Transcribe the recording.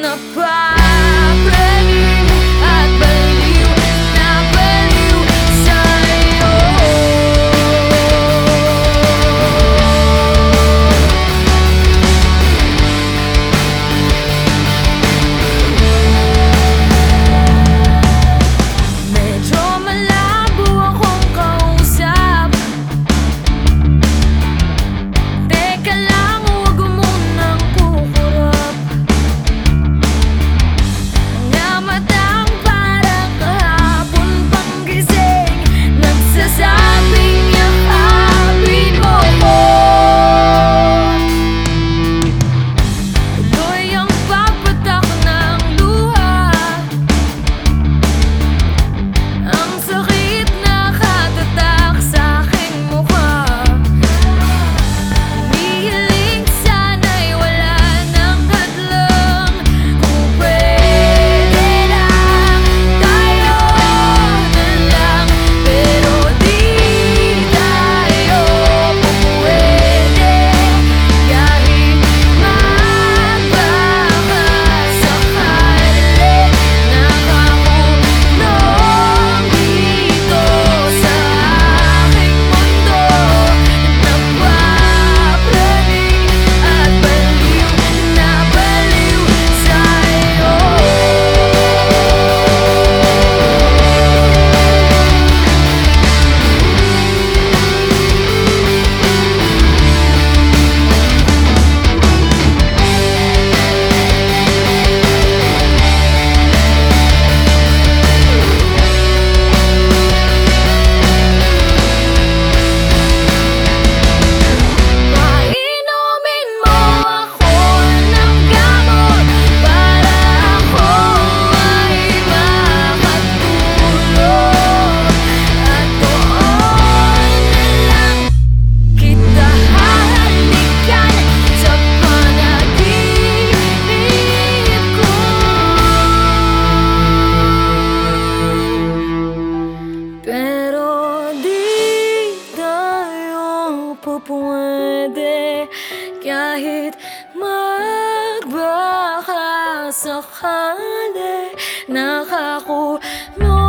napapraning at baliw na baliw sa'yo. Medyo malabo akong kausap. Teka lang, huwag mo munang kukurap. Mga matang parang kahapon pang gising, nagsasabing yakapin mo ko. Tuloy ang pagpatak ng luha. Ang sakit nakatatak sa aking mukha. Humihiling sana'y wala ng hadlang. Kung pwede lang, tayo na lang. Pero di tayo pupwede. Kahit magbakasakali, nakakulong dito sa aking mundo. Napapraning at baliw na baliw sa'yo. Painumin mo ako ng gamot para ako ay makatulog. At doon na lang kita hahalikan sa panaginip ko. Pero di tayo pupwede. Kahit magbakasakali, nakakulong